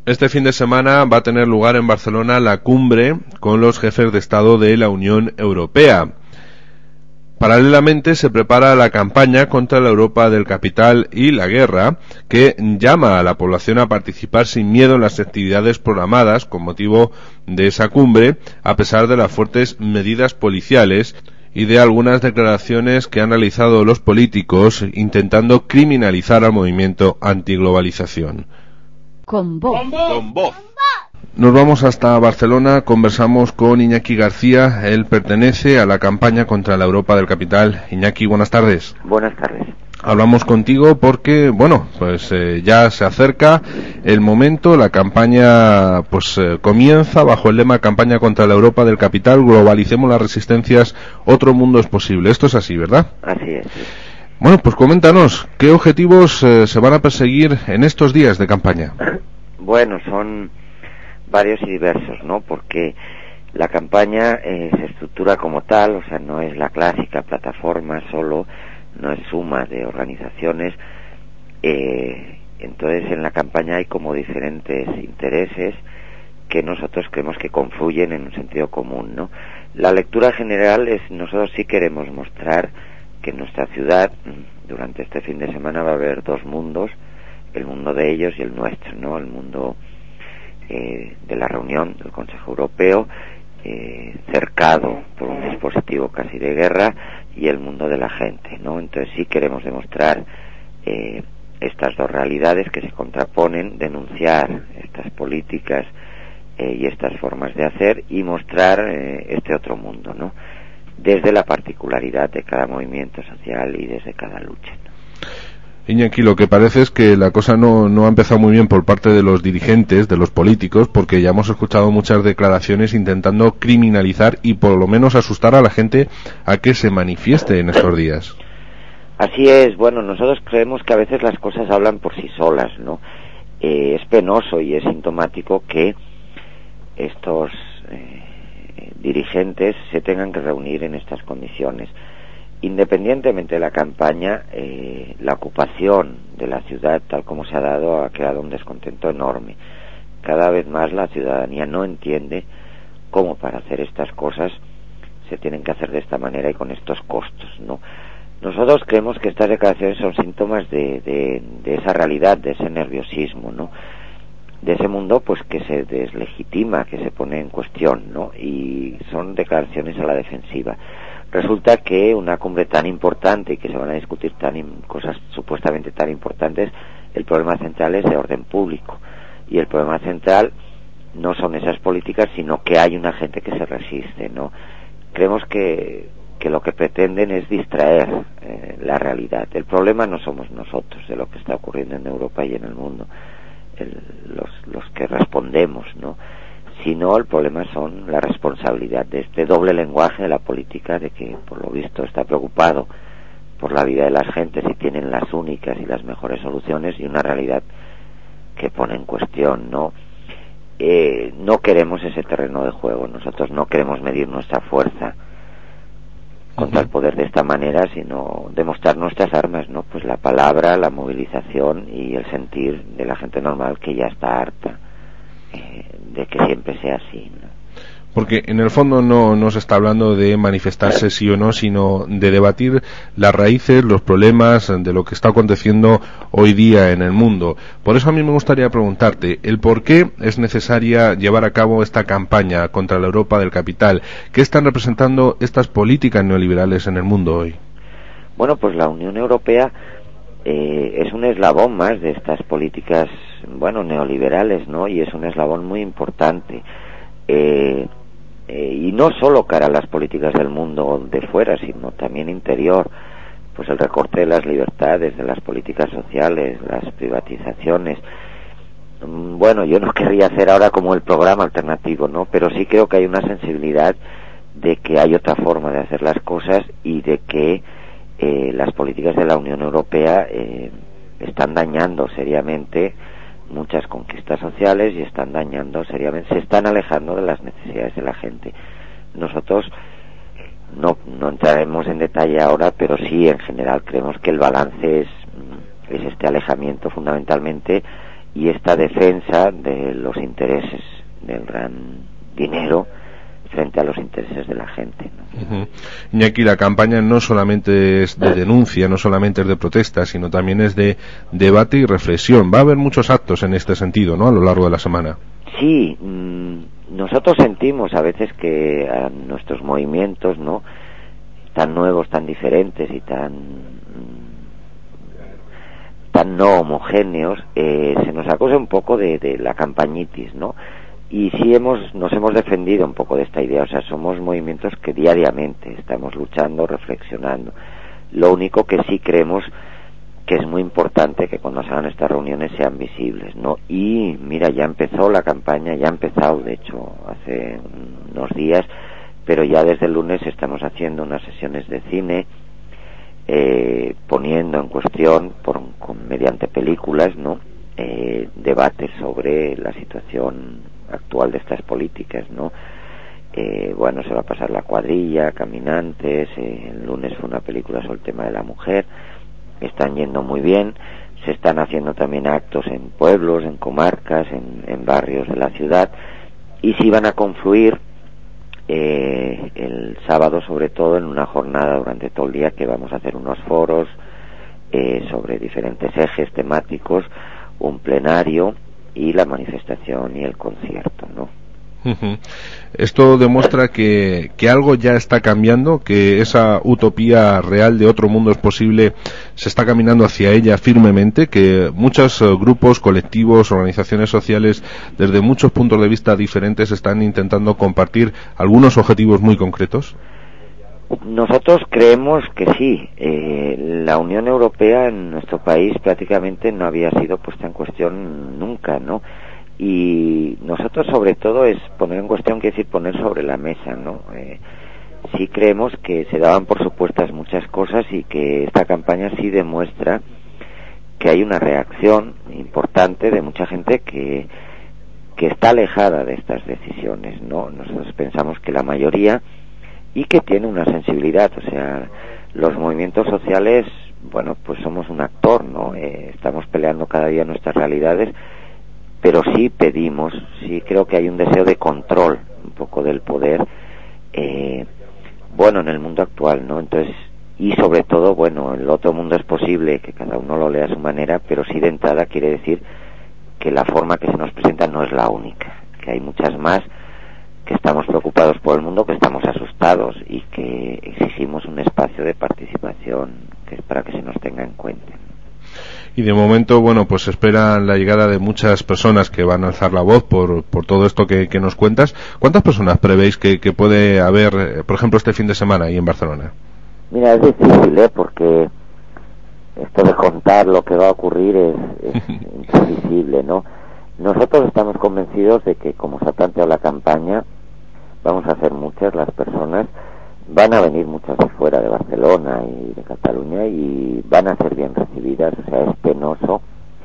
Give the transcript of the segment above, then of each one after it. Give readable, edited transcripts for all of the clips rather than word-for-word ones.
Este fin de semana va a tener lugar en Barcelona la cumbre con los jefes de Estado de la Unión Europea. Paralelamente se prepara la campaña contra la Europa del capital y la guerra, que llama a la población a participar sin miedo en las actividades programadas con motivo de esa cumbre, a pesar de las fuertes medidas policiales y de algunas declaraciones que han realizado los políticos intentando criminalizar al movimiento antiglobalización. Con voz. Con voz. Nos vamos hasta Barcelona, conversamos con Iñaki García, él pertenece a la campaña contra la Europa del capital. Iñaki, buenas tardes. Buenas tardes. Hablamos contigo porque, ya se acerca el momento, la campaña comienza bajo el lema Campaña contra la Europa del capital, globalicemos las resistencias, otro mundo es posible. Esto es así, ¿verdad? Así es. Bueno, pues coméntanos, ¿qué objetivos se van a perseguir en estos días de campaña? Bueno, son varios y diversos, ¿no? Porque la campaña se estructura como tal, o sea, no es la clásica plataforma solo, no es suma de organizaciones. Entonces en la campaña hay como diferentes intereses que nosotros creemos que confluyen en un sentido común, ¿no? La lectura general es, nosotros sí queremos mostrar que en nuestra ciudad durante este fin de semana va a haber dos mundos, el mundo de ellos y el nuestro, ¿no? El mundo de la reunión del Consejo Europeo, cercado por un dispositivo casi de guerra, y el mundo de la gente, ¿no? Entonces sí queremos demostrar estas dos realidades que se contraponen, denunciar estas políticas y estas formas de hacer y mostrar este otro mundo, ¿no? Desde la particularidad de cada movimiento social y desde cada lucha, ¿no? Iñaki, lo que parece es que la cosa no ha empezado muy bien por parte de los dirigentes, de los políticos, porque ya hemos escuchado muchas declaraciones intentando criminalizar y por lo menos asustar a la gente a que se manifieste en estos días. Así es. Bueno, nosotros creemos que a veces las cosas hablan por sí solas, ¿no? Es penoso y es sintomático que estos dirigentes se tengan que reunir en estas condiciones. Independientemente de la campaña, la ocupación de la ciudad, tal como se ha dado, ha creado un descontento enorme. Cada vez más la ciudadanía no entiende cómo para hacer estas cosas se tienen que hacer de esta manera y con estos costos, ¿no? Nosotros creemos que estas declaraciones son síntomas de esa realidad, de ese nerviosismo, ¿no? De ese mundo pues que se deslegitima, que se pone en cuestión, ¿no? Y son declaraciones a la defensiva. Resulta que una cumbre tan importante y que se van a discutir cosas supuestamente tan importantes, el problema central es de orden público. Y el problema central no son esas políticas, sino que hay una gente que se resiste, ¿no? Creemos que lo que pretenden es distraer la realidad. El problema no somos nosotros de lo que está ocurriendo en Europa y en el mundo, los que respondemos, ¿no? Sino el problema son la responsabilidad de este doble lenguaje de la política, de que por lo visto está preocupado por la vida de las gentes y tienen las únicas y las mejores soluciones, y una realidad que pone en cuestión, ¿no? No queremos ese terreno de juego. Nosotros no queremos medir nuestra fuerza contra el poder de esta manera, sino demostrar nuestras armas, ¿no? Pues la palabra, la movilización y el sentir de la gente normal que ya está harta de que siempre sea así, ¿no? Porque en el fondo no se está hablando de manifestarse sí o no, sino de debatir las raíces, los problemas de lo que está aconteciendo hoy día en el mundo. Por eso a mí me gustaría preguntarte el por qué es necesaria llevar a cabo esta campaña contra la Europa del capital. ¿Qué están representando estas políticas neoliberales en el mundo hoy? Bueno, pues la Unión Europea es un eslabón más de estas políticas, neoliberales, ¿no? Y es un eslabón muy importante. Y no solo cara a las políticas del mundo de fuera, sino también interior, pues el recorte de las libertades, de las políticas sociales, las privatizaciones. Bueno, yo no querría hacer ahora como el programa alternativo, ¿no? Pero sí creo que hay una sensibilidad de que hay otra forma de hacer las cosas y de que las políticas de la Unión Europea están dañando seriamente muchas conquistas sociales y están dañando seriamente, se están alejando de las necesidades de la gente. Nosotros no entraremos en detalle ahora, pero sí en general creemos que el balance es este alejamiento fundamentalmente y esta defensa de los intereses del gran dinero frente a los intereses de la gente, ¿no? Iñaki, la campaña no solamente es de denuncia, no solamente es de protesta, sino también es de debate y reflexión. Va a haber muchos actos en este sentido, ¿no?, a lo largo de la semana. Sí, nosotros sentimos a veces que a nuestros movimientos, ¿no?, tan nuevos, tan diferentes y tan no homogéneos, se nos acusa un poco de la campañitis, ¿no? Y sí nos hemos defendido un poco de esta idea, o sea, somos movimientos que diariamente estamos luchando, reflexionando. Lo único que sí creemos que es muy importante que cuando se hagan estas reuniones sean visibles, ¿no? Y mira, ya empezó la campaña, ya ha empezado, de hecho, hace unos días, pero ya desde el lunes estamos haciendo unas sesiones de cine, poniendo en cuestión, mediante películas, ¿no?, debates sobre la situación actual de estas políticas, ¿no? Bueno, se va a pasar La Cuadrilla, Caminantes, el lunes fue una película sobre el tema de la mujer, están yendo muy bien, se están haciendo también actos en pueblos, en comarcas, en barrios de la ciudad, y sí van a confluir el sábado sobre todo en una jornada durante todo el día que vamos a hacer unos foros sobre diferentes ejes temáticos, un plenario y la manifestación y el concierto, ¿no? Esto demuestra que algo ya está cambiando, que esa utopía real de otro mundo es posible, se está caminando hacia ella firmemente, que muchos grupos, colectivos, organizaciones sociales, desde muchos puntos de vista diferentes, están intentando compartir algunos objetivos muy concretos. Nosotros creemos que sí. La Unión Europea en nuestro país prácticamente no había sido puesta en cuestión nunca, ¿no? Y nosotros sobre todo es poner en cuestión, quiere decir poner sobre la mesa, ¿no? Sí creemos que se daban por supuestas muchas cosas y que esta campaña sí demuestra que hay una reacción importante de mucha gente que está alejada de estas decisiones, ¿no? Nosotros pensamos que la mayoría, y que tiene una sensibilidad, o sea, los movimientos sociales, bueno, pues somos un actor, ¿no? Estamos peleando cada día nuestras realidades, pero sí pedimos, sí creo que hay un deseo de control un poco del poder, bueno, en el mundo actual, ¿no? Entonces, y sobre todo, bueno, el otro mundo es posible que cada uno lo lea a su manera, pero sí de entrada quiere decir que la forma que se nos presenta no es la única, que hay muchas más, que estamos preocupados por el mundo, que estamos asustados y que exigimos un espacio de participación que es para que se nos tenga en cuenta. Y de momento, bueno, pues esperan la llegada de muchas personas que van a alzar la voz por todo esto que nos cuentas. ¿Cuántas personas prevéis que puede haber, por ejemplo, este fin de semana ahí en Barcelona? Mira, es difícil, porque esto de contar lo que va a ocurrir es imprevisible, ¿no? Nosotros estamos convencidos de que, como se ha planteado la campaña, vamos a ser muchas las personas, van a venir muchas de fuera de Barcelona y de Cataluña y van a ser bien recibidas. O sea, es penoso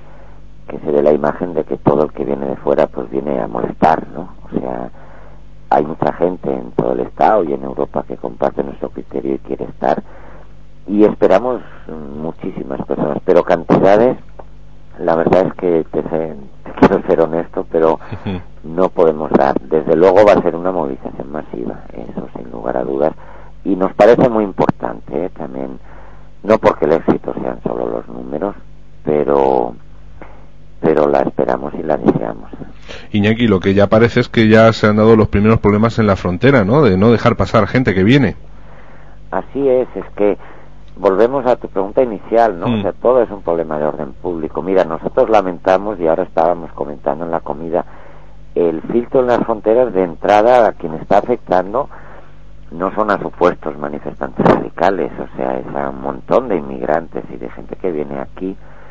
que se dé la imagen de que todo el que viene de fuera pues viene a molestar, ¿no? O sea, hay mucha gente en todo el Estado y en Europa que comparte nuestro criterio y quiere estar, y esperamos muchísimas personas, pero cantidades, la verdad es que te quiero ser honesto, pero no podemos dar. Desde luego va a ser una movilización masiva, eso sin lugar a dudas, y nos parece muy importante, también, no porque el éxito sean solo los números, pero la esperamos y la deseamos. Iñaki, lo que ya parece es que ya se han dado los primeros problemas en la frontera, ¿no? De no dejar pasar gente que viene. Así es que volvemos a tu pregunta inicial, ¿no? O sea, todo es un problema de orden público. Mira, nosotros lamentamos, y ahora estábamos comentando en la comida, el filtro en las fronteras de entrada a quien está afectando no son a supuestos manifestantes radicales, o sea, es a un montón de inmigrantes y de gente que viene aquí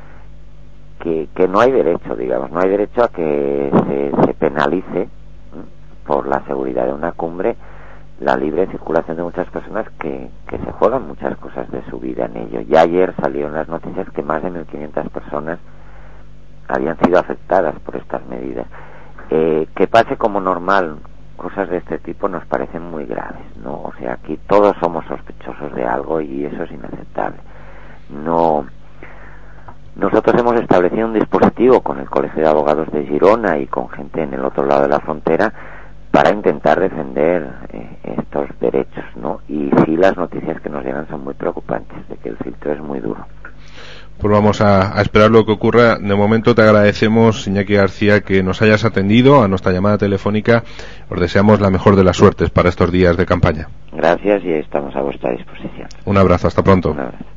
que no hay derecho, digamos, no hay derecho a que se penalice por la seguridad de una cumbre la libre circulación de muchas personas que se juegan muchas cosas de su vida en ello. Ya ayer salieron las noticias que más de 1.500 personas habían sido afectadas por estas medidas. Que pase como normal cosas de este tipo nos parecen muy graves, ¿no? O sea, aquí todos somos sospechosos de algo y eso es inaceptable. No Nosotros hemos establecido un dispositivo con el Colegio de Abogados de Girona y con gente en el otro lado de la frontera para intentar defender estos derechos, ¿no? Y sí, las noticias que nos llegan son muy preocupantes, de que el filtro es muy duro. Pues vamos a esperar lo que ocurra. De momento te agradecemos, Iñaki García, que nos hayas atendido a nuestra llamada telefónica. Os deseamos la mejor de las suertes para estos días de campaña. Gracias y estamos a vuestra disposición. Un abrazo, hasta pronto. Un abrazo.